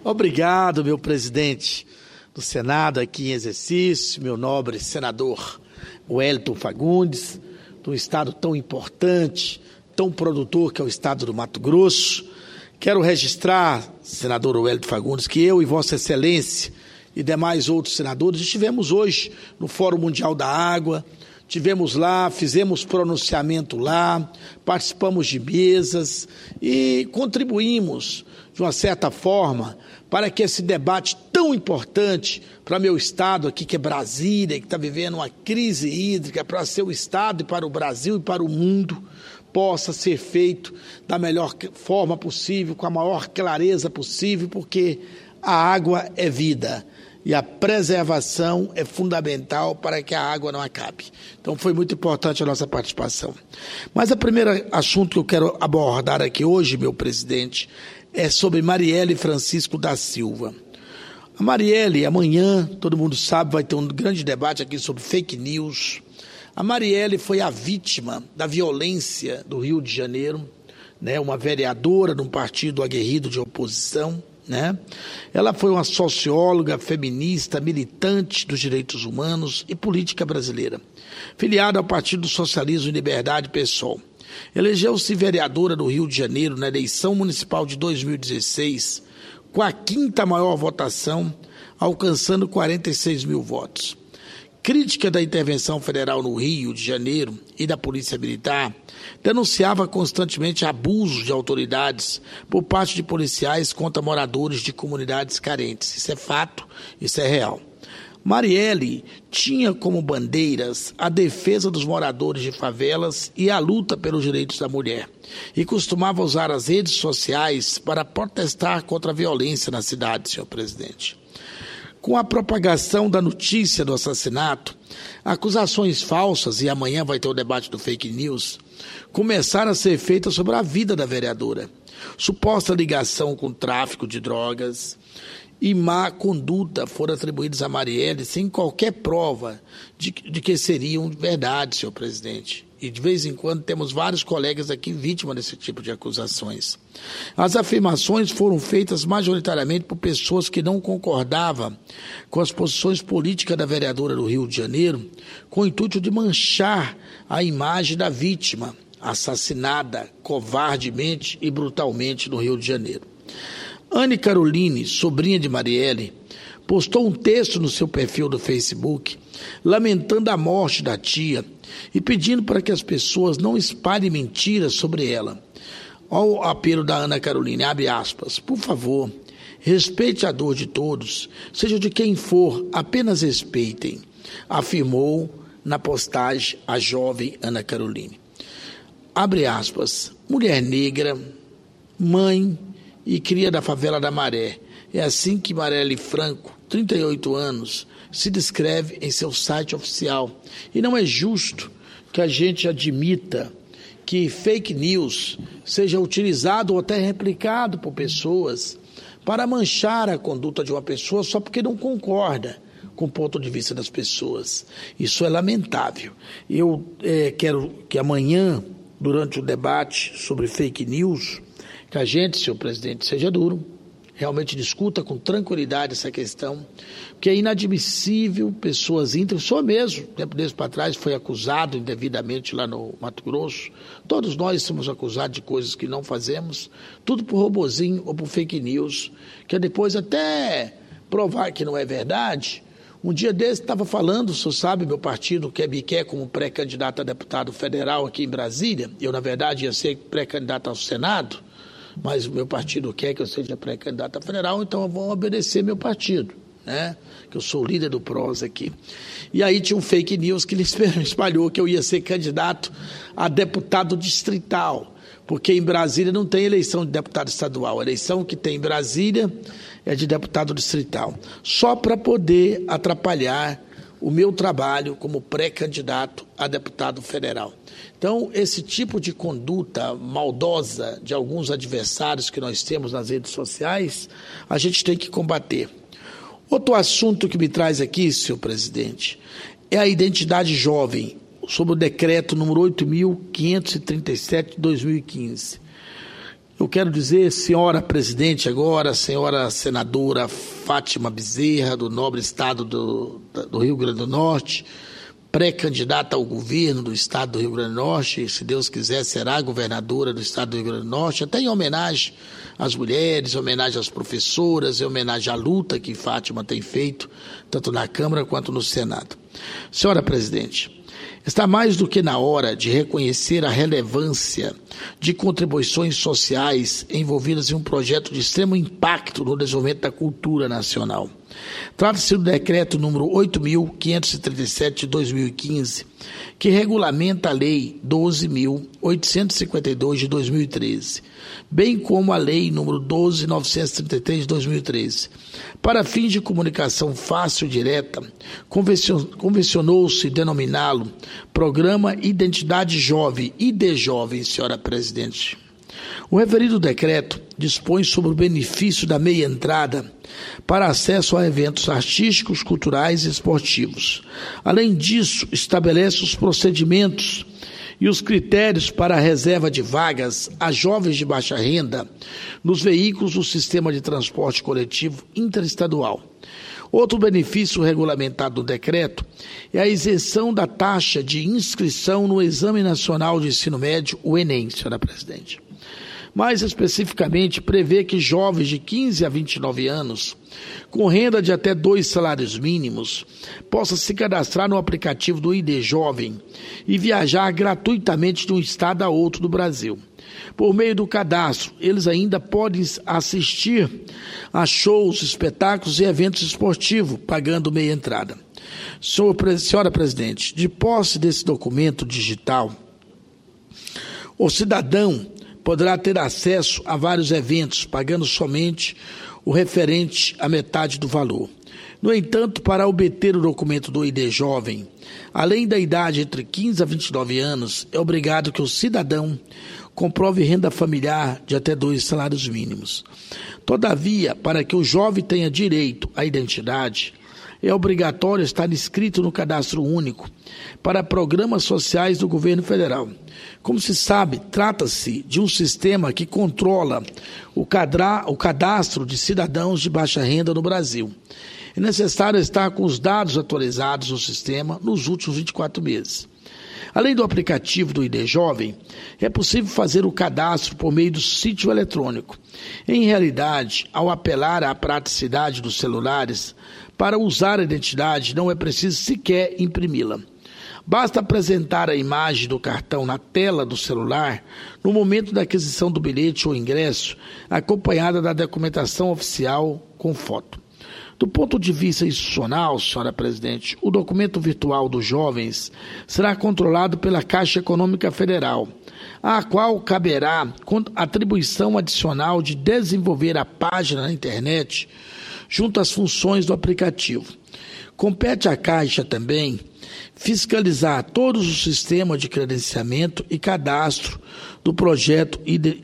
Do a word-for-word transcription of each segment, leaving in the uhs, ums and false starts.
Obrigado, meu presidente do Senado aqui em exercício, meu nobre senador Wellington Fagundes, de um estado tão importante, tão produtor que é o estado do Mato Grosso. Quero registrar, senador Wellington Fagundes, que eu e Vossa Excelência e demais outros senadores estivemos hoje no Fórum Mundial da Água, tivemos lá, fizemos pronunciamento lá, participamos de mesas e contribuímos, de uma certa forma, para que esse debate tão importante para meu estado aqui, que é Brasília, que está vivendo uma crise hídrica, para ser o estado e para o Brasil e para o mundo, possa ser feito da melhor forma possível, com a maior clareza possível, porque a água é vida e a preservação é fundamental para que a água não acabe. Então foi muito importante a nossa participação. Mas o primeiro assunto que eu quero abordar aqui hoje, meu presidente, é sobre Marielle Francisco da Silva. A Marielle, amanhã, todo mundo sabe, vai ter um grande debate aqui sobre fake news. A Marielle foi a vítima da violência do Rio de Janeiro, né, uma vereadora de um partido aguerrido de oposição, né? Ela foi uma socióloga, feminista, militante dos direitos humanos e política brasileira, filiada ao Partido Socialismo e Liberdade, PSOL. Elegeu-se vereadora do Rio de Janeiro na eleição municipal de dois mil e dezesseis, com a quinta maior votação, alcançando quarenta e seis mil votos. Crítica da intervenção federal no Rio de Janeiro e da Polícia Militar, denunciava constantemente abusos de autoridades por parte de policiais contra moradores de comunidades carentes. Isso é fato, isso é real. Marielle tinha como bandeiras a defesa dos moradores de favelas e a luta pelos direitos da mulher, e costumava usar as redes sociais para protestar contra a violência na cidade, senhor presidente. Com a propagação da notícia do assassinato, acusações falsas, e amanhã vai ter o debate do fake news, começaram a ser feitas sobre a vida da vereadora. Suposta ligação com tráfico de drogas e má conduta foram atribuídos a Marielle sem qualquer prova de, de que seriam verdade, senhor presidente. E de vez em quando temos vários colegas aqui vítimas desse tipo de acusações. As afirmações foram feitas majoritariamente por pessoas que não concordavam com as posições políticas da vereadora do Rio de Janeiro, com o intuito de manchar a imagem da vítima, assassinada covardemente e brutalmente no Rio de Janeiro. Anne Caroline, sobrinha de Marielle, postou um texto no seu perfil do Facebook lamentando a morte da tia e pedindo para que as pessoas não espalhem mentiras sobre ela. Ao apelo da Ana Caroline, abre aspas, por favor, respeite a dor de todos, seja de quem for, apenas respeitem, afirmou na postagem a jovem Ana Caroline. Abre aspas, mulher negra, mãe e cria da favela da Maré. É assim que Marielle Franco, trinta e oito anos, se descreve em seu site oficial. E não é justo que a gente admita que fake news seja utilizado ou até replicado por pessoas para manchar a conduta de uma pessoa só porque não concorda com o ponto de vista das pessoas. Isso é lamentável. Eu é, quero que amanhã, durante o debate sobre fake news, que a gente, senhor presidente, seja duro, realmente discuta com tranquilidade essa questão, porque é inadmissível pessoas íntegras, só mesmo, tempo desse para trás, foi acusado indevidamente lá no Mato Grosso, todos nós somos acusados de coisas que não fazemos, tudo por robozinho ou por fake news, que depois até provar que não é verdade. Um dia desse estava falando, o senhor sabe, meu partido quer me quer como pré-candidato a deputado federal aqui em Brasília, eu na verdade ia ser pré-candidato ao Senado, mas o meu partido quer que eu seja pré-candidato a federal, então eu vou obedecer meu partido, né? Que eu sou o líder do P R O S aqui. E aí tinha um fake news que ele espalhou que eu ia ser candidato a deputado distrital, porque em Brasília não tem eleição de deputado estadual, a eleição que tem em Brasília é de deputado distrital, só para poder atrapalhar o meu trabalho como pré-candidato a deputado federal. Então, esse tipo de conduta maldosa de alguns adversários que nós temos nas redes sociais, a gente tem que combater. Outro assunto que me traz aqui, senhor presidente, é a identidade jovem, sobre o decreto número oito mil quinhentos e trinta e sete de dois mil e quinze. Eu quero dizer, senhora presidente agora, senhora senadora Fátima Bezerra, do nobre estado do, do Rio Grande do Norte, pré-candidata ao governo do estado do Rio Grande do Norte, se Deus quiser será governadora do estado do Rio Grande do Norte, até em homenagem às mulheres, em homenagem às professoras, em homenagem à luta que Fátima tem feito, tanto na Câmara quanto no Senado. Senhora presidente, está mais do que na hora de reconhecer a relevância de contribuições sociais envolvidas em um projeto de extremo impacto no desenvolvimento da cultura nacional. Trata-se do decreto número oito mil quinhentos e trinta e sete de dois mil e quinze, que regulamenta a lei doze mil oitocentos e cinquenta e dois de dois mil e treze, bem como a lei número doze mil novecentos e trinta e três de dois mil e treze. Para fins de comunicação fácil e direta, convencionou-se denominá-lo Programa Identidade Jovem, I D Jovem, senhora presidente. O referido decreto dispõe sobre o benefício da meia entrada para acesso a eventos artísticos, culturais e esportivos. Além disso, estabelece os procedimentos e os critérios para a reserva de vagas a jovens de baixa renda nos veículos do sistema de transporte coletivo interestadual. Outro benefício regulamentado no decreto é a isenção da taxa de inscrição no Exame Nacional de Ensino Médio, o Enem, senhora presidente. Mais especificamente, prevê que jovens de quinze a vinte e nove anos, com renda de até dois salários mínimos, possam se cadastrar no aplicativo do I D Jovem e viajar gratuitamente de um estado a outro do Brasil. Por meio do cadastro, eles ainda podem assistir a shows, espetáculos e eventos esportivos, pagando meia entrada. Senhora presidente, de posse desse documento digital, o cidadão poderá ter acesso a vários eventos, pagando somente o referente à metade do valor. No entanto, para obter o documento do I D Jovem, além da idade entre quinze a vinte e nove anos, é obrigado que o cidadão comprove renda familiar de até dois salários mínimos. Todavia, para que o jovem tenha direito à identidade, é obrigatório estar inscrito no Cadastro Único para programas sociais do governo federal. Como se sabe, trata-se de um sistema que controla o, cadra, o cadastro de cidadãos de baixa renda no Brasil. É necessário estar com os dados atualizados no sistema nos últimos vinte e quatro meses. Além do aplicativo do I D Jovem, é possível fazer o cadastro por meio do sítio eletrônico. Em realidade, ao apelar à praticidade dos celulares, para usar a identidade não é preciso sequer imprimi-la. Basta apresentar a imagem do cartão na tela do celular no momento da aquisição do bilhete ou ingresso, acompanhada da documentação oficial com foto. Do ponto de vista institucional, senhora presidente, o documento virtual dos jovens será controlado pela Caixa Econômica Federal, a qual caberá atribuição adicional de desenvolver a página na internet junto às funções do aplicativo. Compete à Caixa também fiscalizar todos os sistemas de credenciamento e cadastro do projeto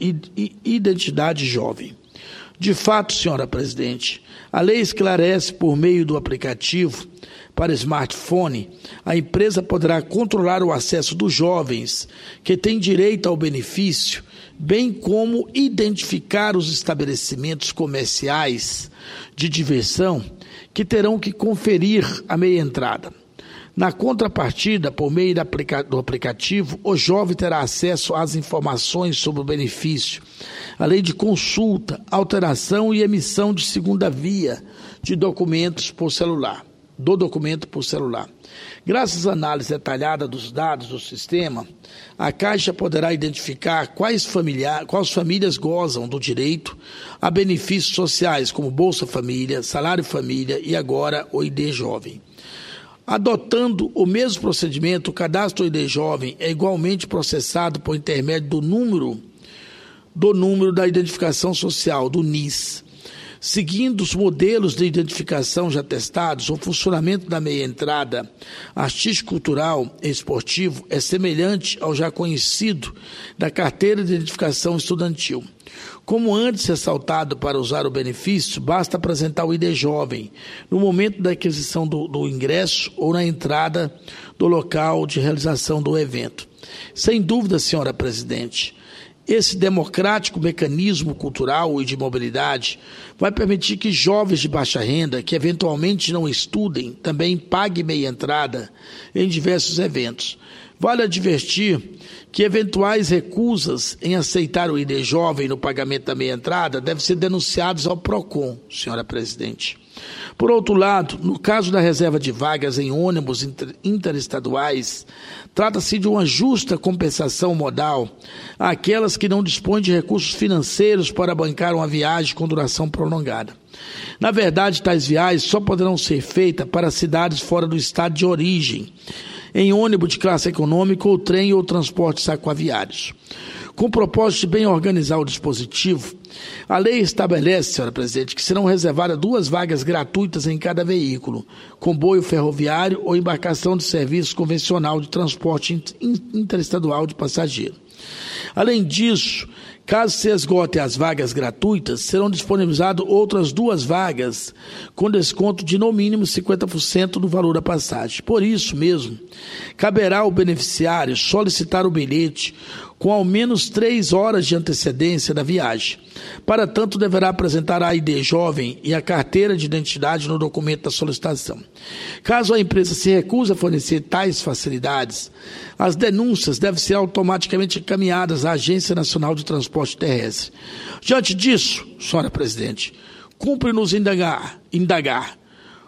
Identidade Jovem. De fato, senhora presidente, a lei esclarece por meio do aplicativo para smartphone, a empresa poderá controlar o acesso dos jovens que têm direito ao benefício, bem como identificar os estabelecimentos comerciais de diversão que terão que conferir a meia entrada. Na contrapartida, por meio do aplicativo, o jovem terá acesso às informações sobre o benefício, além de consulta, alteração e emissão de segunda via de documentos por celular, do documento por celular. Graças à análise detalhada dos dados do sistema, a Caixa poderá identificar quais, familiar, quais famílias gozam do direito a benefícios sociais, como Bolsa Família, Salário Família e agora o I D Jovem. Adotando o mesmo procedimento, o cadastro I D Jovem é igualmente processado por intermédio do número, do número da identificação social, do N I S. Seguindo os modelos de identificação já testados, o funcionamento da meia-entrada artístico-cultural e esportivo é semelhante ao já conhecido da carteira de identificação estudantil. Como antes ressaltado, para usar o benefício, basta apresentar o I D Jovem no momento da aquisição do, do ingresso ou na entrada do local de realização do evento. Sem dúvida, senhora presidente, Esse democrático mecanismo cultural e de mobilidade vai permitir que jovens de baixa renda, que eventualmente não estudem, também paguem meia entrada em diversos eventos. Vale advertir que eventuais recusas em aceitar o I D Jovem no pagamento da meia entrada devem ser denunciados ao PROCON, senhora presidente. Por outro lado, no caso da reserva de vagas em ônibus inter, interestaduais, trata-se de uma justa compensação modal àquelas que não dispõem de recursos financeiros para bancar uma viagem com duração prolongada. Na verdade, tais viagens só poderão ser feitas para cidades fora do estado de origem, em ônibus de classe econômica ou trem ou transporte sacoaviários. Com o propósito de bem organizar o dispositivo, a lei estabelece, senhora presidente, que serão reservadas duas vagas gratuitas em cada veículo, comboio ferroviário ou embarcação de serviço convencional de transporte interestadual de passageiro. Além disso, caso se esgotem as vagas gratuitas, serão disponibilizadas outras duas vagas com desconto de no mínimo cinquenta por cento do valor da passagem. Por isso mesmo, caberá ao beneficiário solicitar o bilhete com ao menos três horas de antecedência da viagem. Para tanto, deverá apresentar a I D Jovem e a carteira de identidade no documento da solicitação. Caso a empresa se recuse a fornecer tais facilidades, as denúncias devem ser automaticamente encaminhadas à Agência Nacional de Transporte Terrestre. Diante disso, senhora presidente, cumpre-nos indagar, indagar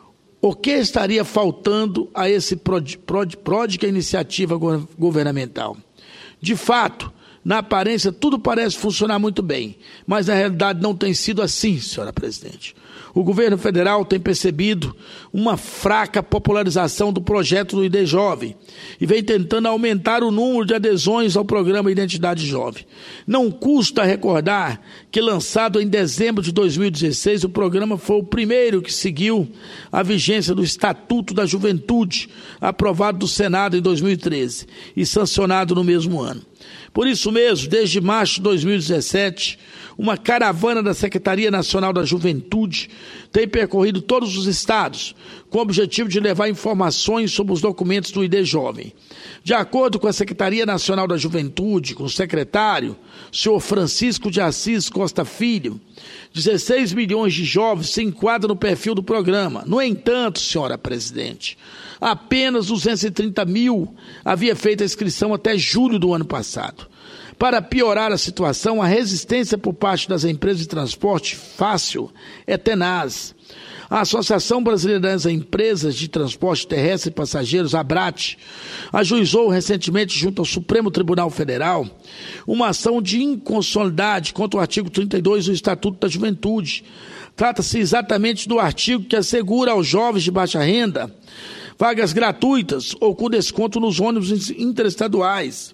o que estaria faltando a esse pródiga iniciativa governamental. De fato, na aparência, tudo parece funcionar muito bem, mas na realidade não tem sido assim, senhora presidente. O governo federal tem percebido uma fraca popularização do projeto do I D Jovem e vem tentando aumentar o número de adesões ao programa Identidade Jovem. Não custa recordar que, lançado em dezembro de dois mil e dezesseis, o programa foi o primeiro que seguiu a vigência do Estatuto da Juventude, aprovado do Senado em dois mil e treze e sancionado no mesmo ano. Por isso mesmo, desde março de dois mil e dezessete, uma caravana da Secretaria Nacional da Juventude tem percorrido todos os estados, com o objetivo de levar informações sobre os documentos do I D Jovem. De acordo com a Secretaria Nacional da Juventude, com o secretário, senhor Francisco de Assis Costa Filho, dezesseis milhões de jovens se enquadram no perfil do programa. No entanto, senhora presidente, apenas duzentos e trinta mil havia feito a inscrição até julho do ano passado. Para piorar a situação, a resistência por parte das empresas de transporte fácil é tenaz. A Associação Brasileira das Empresas de Transporte Terrestre e Passageiros, ABRAT, ajuizou recentemente junto ao Supremo Tribunal Federal uma ação de inconstitucionalidade contra o artigo trinta e dois do Estatuto da Juventude. Trata-se exatamente do artigo que assegura aos jovens de baixa renda vagas gratuitas ou com desconto nos ônibus interestaduais,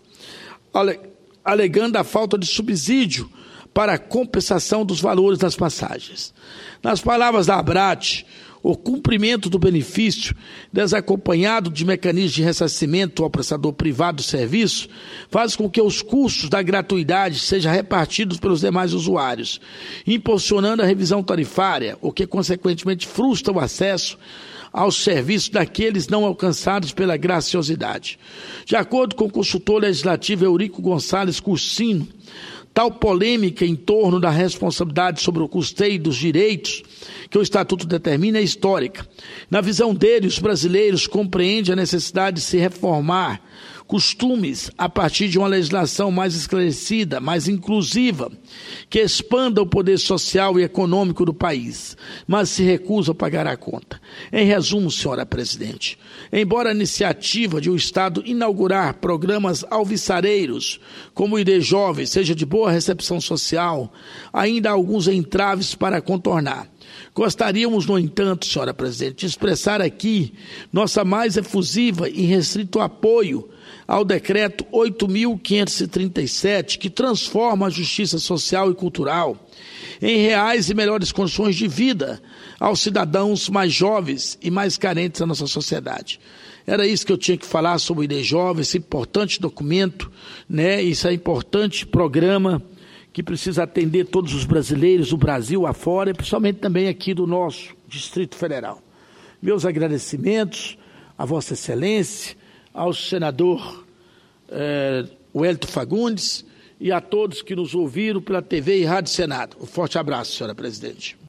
alegando a falta de subsídio para a compensação dos valores das passagens. Nas palavras da ABRAT, o cumprimento do benefício, desacompanhado de mecanismos de ressarcimento ao prestador privado do serviço, faz com que os custos da gratuidade sejam repartidos pelos demais usuários, impulsionando a revisão tarifária, o que consequentemente frustra o acesso aos serviços daqueles não alcançados pela graciosidade. De acordo com o consultor legislativo Eurico Gonçalves Cursino, tal polêmica em torno da responsabilidade sobre o custeio dos direitos que o Estatuto determina é histórica. Na visão dele, os brasileiros compreendem a necessidade de se reformar costumes a partir de uma legislação mais esclarecida, mais inclusiva, que expanda o poder social e econômico do país, mas se recusa a pagar a conta. Em resumo, senhora presidente, embora a iniciativa de o Estado inaugurar programas alvissareiros, como o I D Jovem, seja de boa recepção social, ainda há alguns entraves para contornar. Gostaríamos, no entanto, senhora presidente, de expressar aqui nossa mais efusiva e restrito apoio ao decreto oito mil quinhentos e trinta e sete, que transforma a justiça social e cultural em reais e melhores condições de vida aos cidadãos mais jovens e mais carentes da nossa sociedade. Era isso que eu tinha que falar sobre o I D Jovem, esse importante documento, né, esse importante programa que precisa atender todos os brasileiros do Brasil afora e principalmente também aqui do nosso Distrito Federal. Meus agradecimentos a Vossa Excelência, ao senador eh, Wellington Fagundes e a todos que nos ouviram pela T V e Rádio Senado. Um forte abraço, senhora presidente.